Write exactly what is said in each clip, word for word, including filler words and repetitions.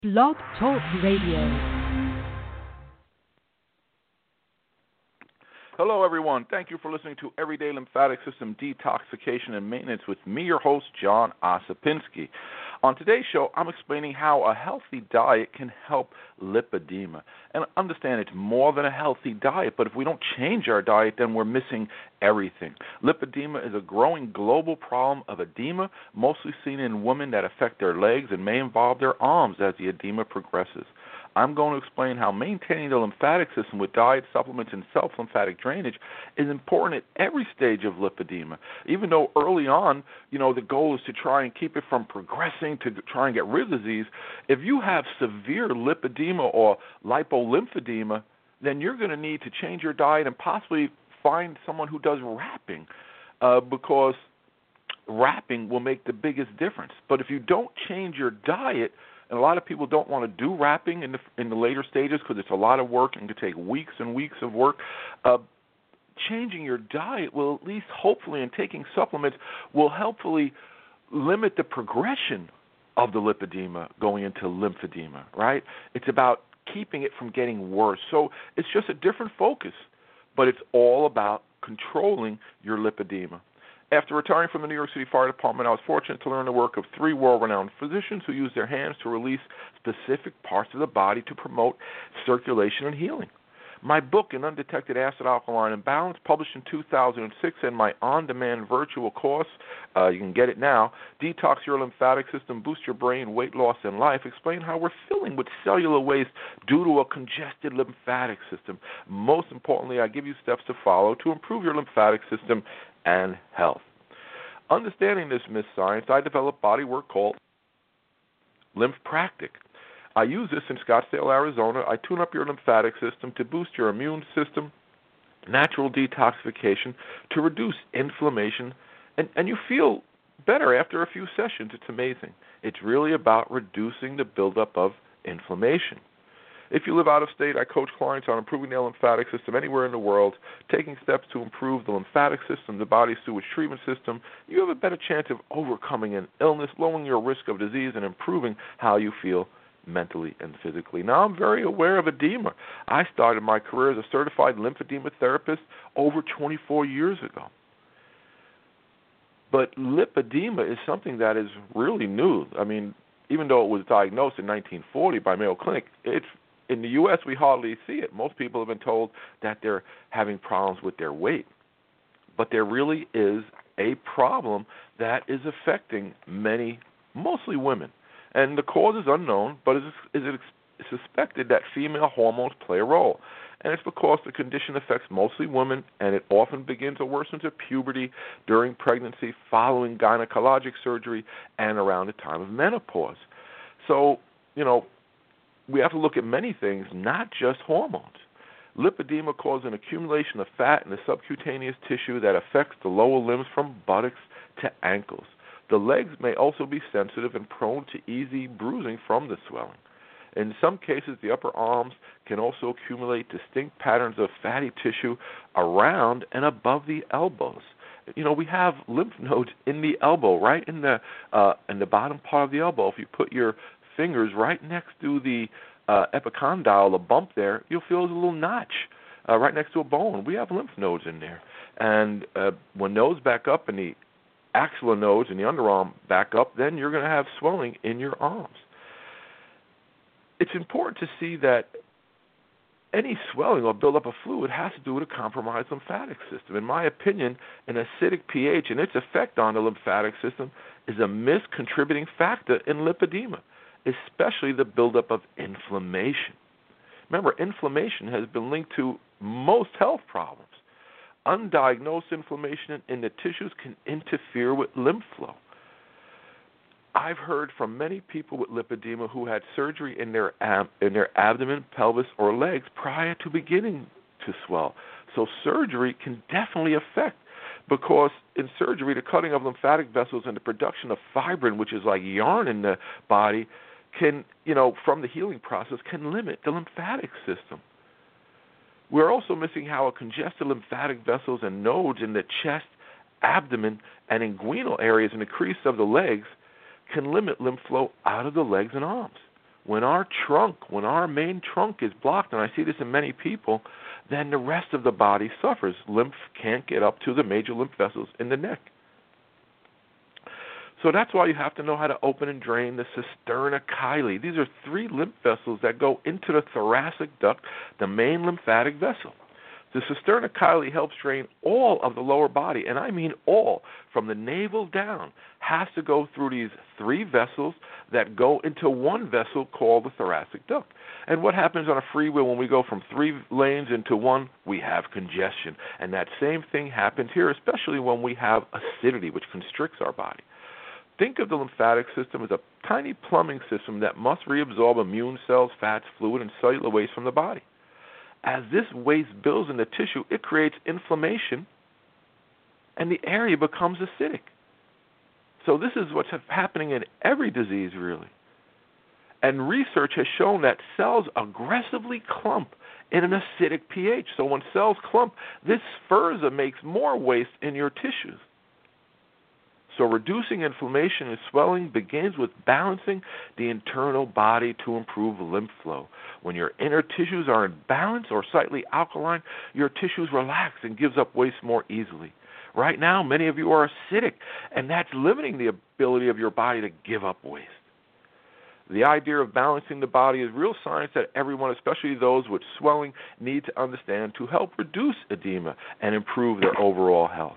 Blog Talk Radio. Hello, everyone. Thank you for listening to Everyday Lymphatic System Detoxification and Maintenance with me, your host, John Osipinski. On today's show, I'm explaining how a healthy diet can help lipedema. And understand it's more than a healthy diet, but if we don't change our diet, then we're missing everything. Lipedema is a growing global problem of edema, mostly seen in women that affect their legs and may involve their arms as the edema progresses. I'm going to explain how maintaining the lymphatic system with diet, supplements, and self-lymphatic drainage is important at every stage of lipedema. Even though early on, you know, the goal is to try and keep it from progressing to try and get rid of disease, if you have severe lipedema or lipolymphedema, then you're going to need to change your diet and possibly find someone who does wrapping uh, because wrapping will make the biggest difference. But if you don't change your diet, and a lot of people don't want to do wrapping in the in the later stages because it's a lot of work and can take weeks and weeks of work. Uh, changing your diet will at least hopefully, and taking supplements will helpfully limit the progression of the lipedema going into lymphedema, right? It's about keeping it from getting worse. So it's just a different focus, but it's all about controlling your lipedema. After retiring from the New York City Fire Department, I was fortunate to learn the work of three world-renowned physicians who use their hands to release specific parts of the body to promote circulation and healing. My book, An Undetected Acid-Alkaline Imbalance, published in two thousand six, and my on-demand virtual course, uh, you can get it now, Detox Your Lymphatic System, Boost Your Brain, Weight Loss, and Life, explain how we're filling with cellular waste due to a congested lymphatic system. Most importantly, I give you steps to follow to improve your lymphatic system and health. Understanding this myth science, I developed a body work called Lymphpractic. I use this in Scottsdale, Arizona. I tune up your lymphatic system to boost your immune system, natural detoxification, to reduce inflammation, and, and you feel better after a few sessions. It's amazing. It's really about reducing the buildup of inflammation. If you live out of state, I coach clients on improving their lymphatic system anywhere in the world, taking steps to improve the lymphatic system, the body's sewage treatment system. You have a better chance of overcoming an illness, lowering your risk of disease, and improving how you feel mentally and physically. Now, I'm very aware of edema. I started my career as a certified lymphedema therapist over twenty-four years ago. But lipedema is something that is really new. I mean, even though it was diagnosed in nineteen forty by Mayo Clinic, it's in the U S, we hardly see it. Most people have been told that they're having problems with their weight. But there really is a problem that is affecting many, mostly women. And the cause is unknown, but it is suspected that female hormones play a role. And it's because the condition affects mostly women, and it often begins or worsens at puberty, during pregnancy, following gynecologic surgery, and around the time of menopause. So, you know, we have to look at many things, not just hormones. Lipedema causes an accumulation of fat in the subcutaneous tissue that affects the lower limbs from buttocks to ankles. The legs may also be sensitive and prone to easy bruising from the swelling. In some cases, the upper arms can also accumulate distinct patterns of fatty tissue around and above the elbows. You know, we have lymph nodes in the elbow, right in the uh, in the bottom part of the elbow. If you put your fingers right next to the uh, epicondyle, the bump there, you'll feel a little notch uh, right next to a bone. We have lymph nodes in there. And uh, when those back up and the axilla nodes and the underarm back up, then you're going to have swelling in your arms. It's important to see that any swelling or buildup of fluid has to do with a compromised lymphatic system. In my opinion, an acidic pH and its effect on the lymphatic system is a miscontributing factor in lipedema, especially the buildup of inflammation. Remember, inflammation has been linked to most health problems. Undiagnosed inflammation in the tissues can interfere with lymph flow. I've heard from many people with lipedema who had surgery in their ab- in their abdomen, pelvis, or legs prior to beginning to swell. So surgery can definitely affect, because in surgery, the cutting of lymphatic vessels and the production of fibrin, which is like yarn in the body, can, you know, from the healing process, can limit the lymphatic system. We're also missing how a congested lymphatic vessels and nodes in the chest, abdomen, and inguinal areas in the crease of the legs can limit lymph flow out of the legs and arms. When our trunk, when our main trunk is blocked, and I see this in many people, then the rest of the body suffers. Lymph can't get up to the major lymph vessels in the neck. So that's why you have to know how to open and drain the cisterna chyli. These are three lymph vessels that go into the thoracic duct, the main lymphatic vessel. The cisterna chyli helps drain all of the lower body, and I mean all, from the navel down, has to go through these three vessels that go into one vessel called the thoracic duct. And what happens on a freeway when we go from three lanes into one? We have congestion. And that same thing happens here, especially when we have acidity, which constricts our body. Think of the lymphatic system as a tiny plumbing system that must reabsorb immune cells, fats, fluid, and cellular waste from the body. As this waste builds in the tissue, it creates inflammation, and the area becomes acidic. So this is what's happening in every disease, really. And research has shown that cells aggressively clump in an acidic pH. So when cells clump, this further makes more waste in your tissues. So reducing inflammation and swelling begins with balancing the internal body to improve lymph flow. When your inner tissues are in balance or slightly alkaline, your tissues relax and gives up waste more easily. Right now, many of you are acidic, and that's limiting the ability of your body to give up waste. The idea of balancing the body is real science that everyone, especially those with swelling, need to understand to help reduce edema and improve their overall health.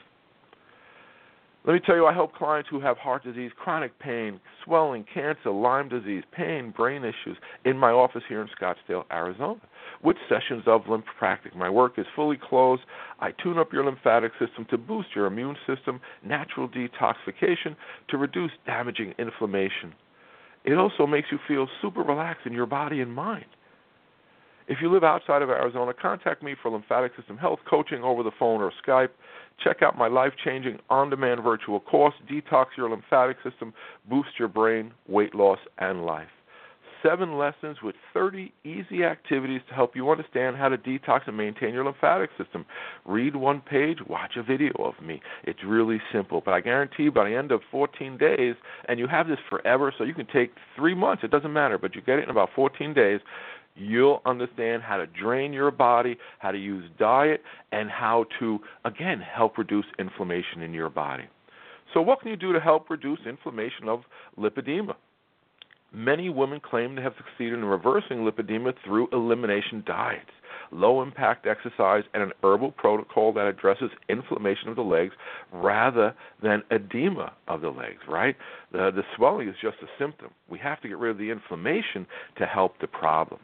Let me tell you, I help clients who have heart disease, chronic pain, swelling, cancer, Lyme disease, pain, brain issues in my office here in Scottsdale, Arizona, with sessions of Lymphpractic. My work is fully closed. I tune up your lymphatic system to boost your immune system, natural detoxification to reduce damaging inflammation. It also makes you feel super relaxed in your body and mind. If you live outside of Arizona, contact me for lymphatic system health coaching over the phone or Skype. Check out my life-changing on-demand virtual course, Detox Your Lymphatic System, Boost Your Brain, Weight Loss, and Life. Seven lessons with thirty easy activities to help you understand how to detox and maintain your lymphatic system. Read one page, watch a video of me. It's really simple, but I guarantee you by the end of fourteen days, and you have this forever, so you can take three months, it doesn't matter, but you get it in about fourteen days, you'll understand how to drain your body, how to use diet, and how to, again, help reduce inflammation in your body. So what can you do to help reduce inflammation of lipedema? Many women claim to have succeeded in reversing lipedema through elimination diets, low-impact exercise, and an herbal protocol that addresses inflammation of the legs rather than edema of the legs, right? The, the swelling is just a symptom. We have to get rid of the inflammation to help the problem.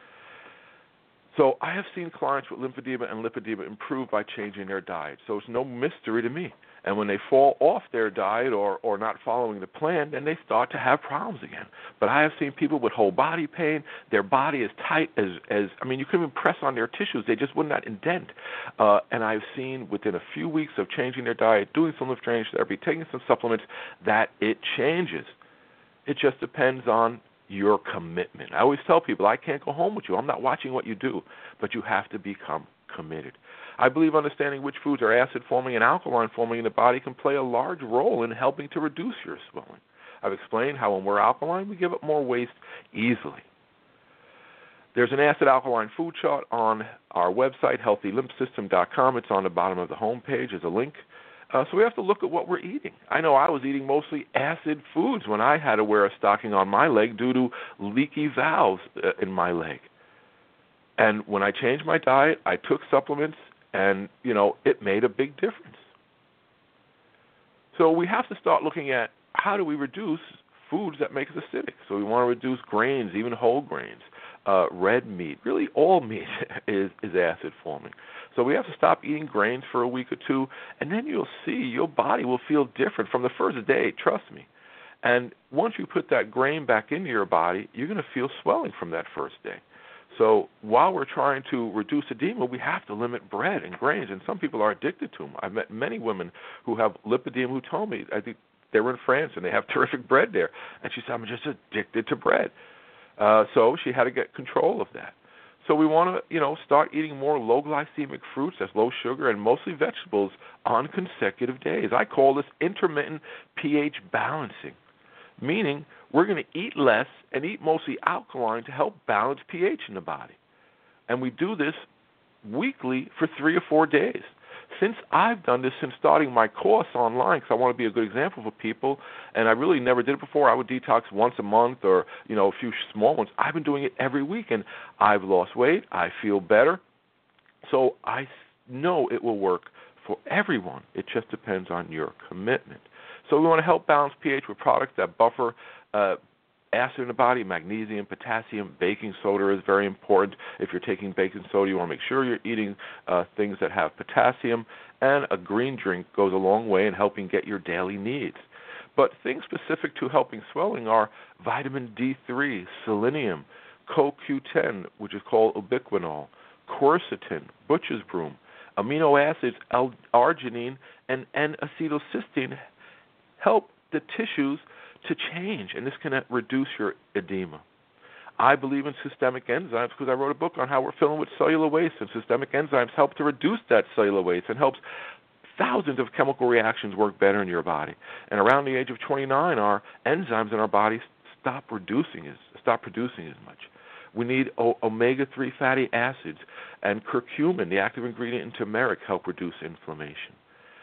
So I have seen clients with lymphedema and lipedema improve by changing their diet. So it's no mystery to me. And when they fall off their diet or, or not following the plan, then they start to have problems again. But I have seen people with whole body pain. Their body is tight as, as I mean, you couldn't even press on their tissues. They just would not indent. Uh, and I've seen within a few weeks of changing their diet, doing some lymph drainage therapy, taking some supplements, that it changes. It just depends on your commitment. I always tell people, I can't go home with you. I'm not watching what you do, but you have to become committed. I believe understanding which foods are acid-forming and alkaline-forming in the body can play a large role in helping to reduce your swelling. I've explained how when we're alkaline, we give up more waste easily. There's an acid-alkaline food chart on our website, healthy lymph system dot com. It's on the bottom of the home page. There's a link. Uh, so we have to look at what we're eating. I know I was eating mostly acid foods when I had to wear a stocking on my leg due to leaky valves uh, in my leg. And when I changed my diet, I took supplements, and, you know, it made a big difference. So we have to start looking at how do we reduce foods that make us acidic. So we want to reduce grains, even whole grains, uh, red meat. Really all meat is, is acid-forming. So we have to stop eating grains for a week or two, and then you'll see your body will feel different from the first day, trust me. And once you put that grain back into your body, you're going to feel swelling from that first day. So while we're trying to reduce edema, we have to limit bread and grains, and some people are addicted to them. I've met many women who have lipedema who told me, I think they were in France, and they have terrific bread there. And she said, I'm just addicted to bread. Uh, so she had to get control of that. So we want to, you know, start eating more low glycemic fruits, that's low sugar, and mostly vegetables on consecutive days. I call this intermittent pH balancing. meaning we're going to eat less and eat mostly alkaline to help balance pH in the body. And we do this weekly for three or four days. Since I've done this, since starting my course online, because I want to be a good example for people, and I really never did it before. I would detox once a month or, you know, a few small ones. I've been doing it every week, and I've lost weight. I feel better. So I know it will work for everyone. It just depends on your commitment. So we want to help balance pH with products that buffer uh, acid in the body, magnesium, potassium. Baking soda is very important. If you're taking baking soda, you want to make sure you're eating uh, things that have potassium, and a green drink goes a long way in helping get your daily needs. But things specific to helping swelling are vitamin D three, selenium, Co Q ten, which is called ubiquinol, quercetin, butcher's broom, amino acids, L-arginine, and N-acetylcysteine help the tissues to change, and this can reduce your edema. I believe in systemic enzymes because I wrote a book on how we're filling with cellular waste, and systemic enzymes help to reduce that cellular waste and helps thousands of chemical reactions work better in your body. And around the age of twenty-nine, our enzymes in our bodies stop reducing as stop producing as much. We need o- omega three fatty acids, and curcumin, the active ingredient in turmeric, help reduce inflammation.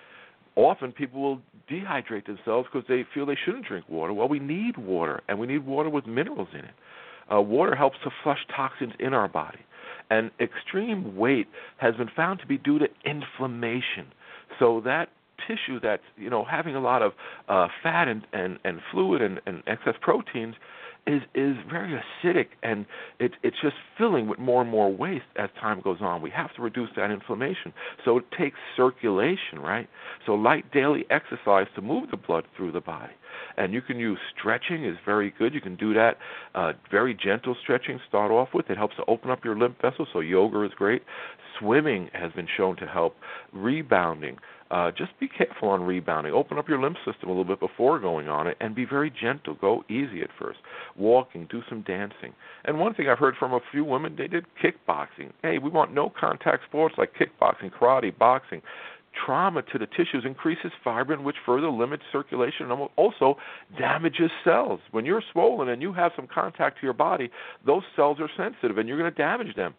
Often people will dehydrate themselves because they feel they shouldn't drink water. Well, we need water, and we need water with minerals in it. Uh, water helps to flush toxins in our body. And extreme weight has been found to be due to inflammation. So that tissue that's, you know, having a lot of uh, fat and, and, and fluid and, and excess proteins is is very acidic, and it, it's just filling with more and more waste as time goes on. We have to reduce that inflammation. So it takes circulation, right? So light daily exercise to move the blood through the body. And you can use stretching is very good. You can do that. Uh, very gentle stretching start off with. It helps to open up your lymph vessels, so yoga is great. Swimming has been shown to help. Rebounding. Uh, just be careful on rebounding. Open up your lymph system a little bit before going on it, and be very gentle. Go easy at first. Walking, do some dancing. And one thing I've heard from a few women, they did kickboxing. Hey, we want no-contact sports like kickboxing, karate, boxing. Trauma to the tissues increases fibrin, which further limits circulation and also damages cells. When you're swollen and you have some contact to your body, those cells are sensitive, and you're going to damage them.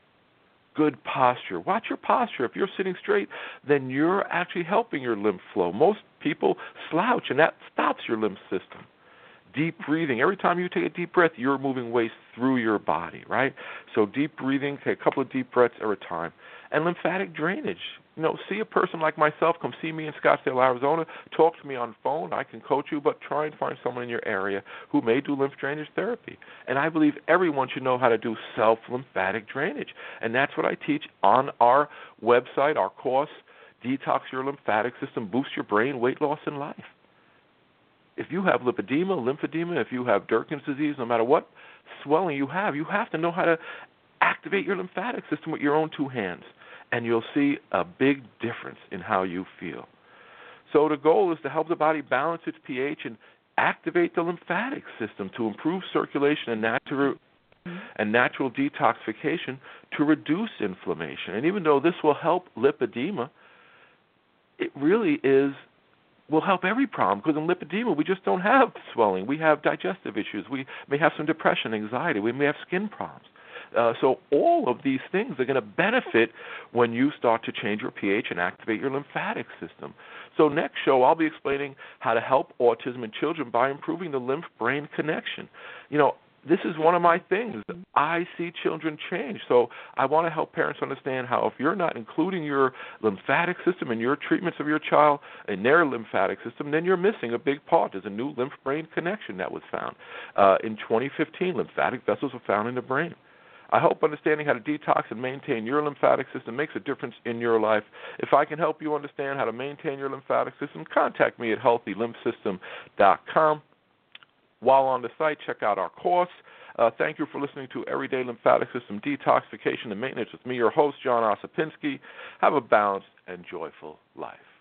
Good posture. Watch your posture. If you're sitting straight, then you're actually helping your lymph flow. Most people slouch, and that stops your lymph system. Deep breathing. Every time you take a deep breath, you're moving waste through your body, right? So deep breathing, take a couple of deep breaths at a time. And lymphatic drainage. You know, see a person like myself, come see me in Scottsdale, Arizona, talk to me on the phone, I can coach you, but try and find someone in your area who may do lymph drainage therapy. And I believe everyone should know how to do self-lymphatic drainage. And that's what I teach on our website, our course, Detox Your Lymphatic System, Boost Your Brain, Weight Loss, and Life. If you have lipedema, lymphedema, if you have Durkin's disease, no matter what swelling you have, you have to know how to activate your lymphatic system with your own two hands, and you'll see a big difference in how you feel. So the goal is to help the body balance its pH and activate the lymphatic system to improve circulation and natural and natural detoxification to reduce inflammation. And even though this will help lipedema, it really is will help every problem, because in lipedema we just don't have swelling. We have digestive issues. We may have some depression, anxiety. We may have skin problems. Uh, so all of these things are going to benefit when you start to change your pH and activate your lymphatic system. So next show I'll be explaining how to help autism in children by improving the lymph-brain connection. You know, this is one of my things. I see children change. So I want to help parents understand how if you're not including your lymphatic system in your treatments of your child in their lymphatic system, then you're missing a big part. There's a new lymph-brain connection that was found. Uh, in twenty fifteen, lymphatic vessels were found in the brain. I hope understanding how to detox and maintain your lymphatic system makes a difference in your life. If I can help you understand how to maintain your lymphatic system, contact me at healthy lymph system dot com. While on the site, check out our course. Uh, thank you for listening to Everyday Lymphatic System Detoxification and Maintenance with me, your host, John Osipinski. Have a balanced and joyful life.